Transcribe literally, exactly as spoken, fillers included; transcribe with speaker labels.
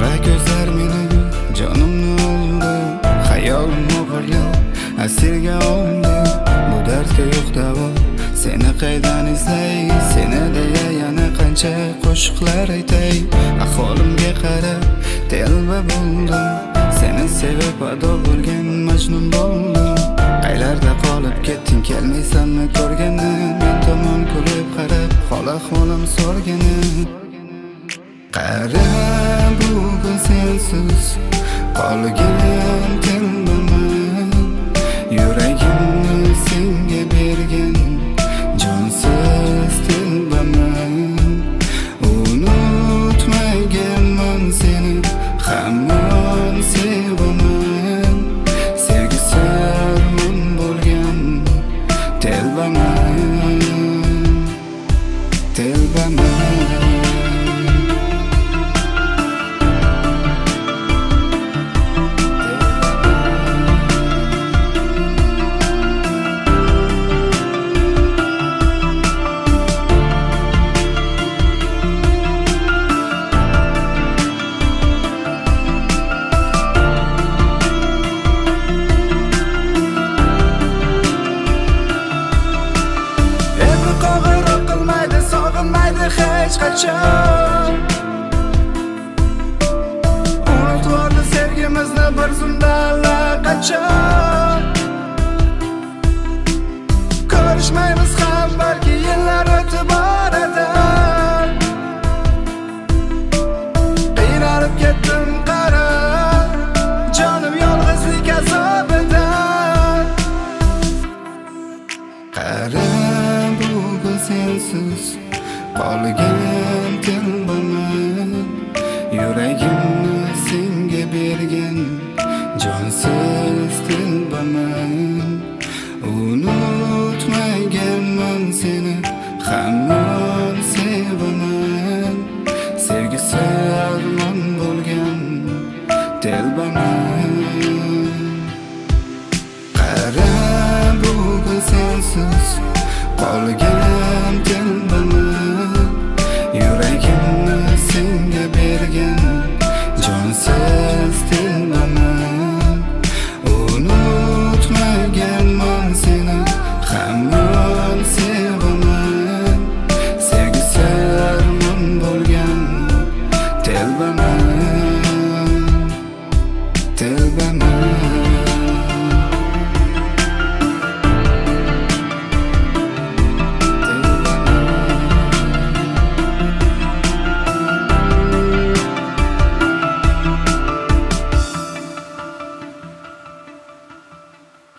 Speaker 1: qora ko'zlar meni jonimni oldi, xayolim o'g'irlab asirga oldi. Bu dardga yo'q davo, seni qaydan izlay, seni deya yana qancha qo'shiqlar aytay. Ahvolimga qarab telba bo'ldim, seni sevib ado bo'lgan majnun bo'ldim. Qaylarda qolib ketding, kelmaysanmi ko'rgani, men tomon kulib qarab hol ahvolim so'rgani. Qara bugun sensiz qolgan telbaman, yuragimni senga bergan jonsiz telbaman. Unutmaganman seni, hamon sevaman, sevgisi armon bo'lgan telbaman, telbaman. Hech qachon unutvordi sevgimizni bir zumda allaqachon. Ko'rishmaymiz ham balki yillar o'tib boradi. Qiynalib ketdim qara, jonim yolg'izlik azobidan. Qara bugun sensiz qolgan telbaman, yuragimni senga bergan jonsiz telbaman. Unutmaganman seni, hamon sevaman, sevgisi armon bo'lgan telbaman. Qara bugun sensiz qolgan telbaman, yuragimni senga bergan jonsiz telbaman. Unutmaganman seni, hamon sevaman, sevgisi armon bo'lgan telbaman, telbaman.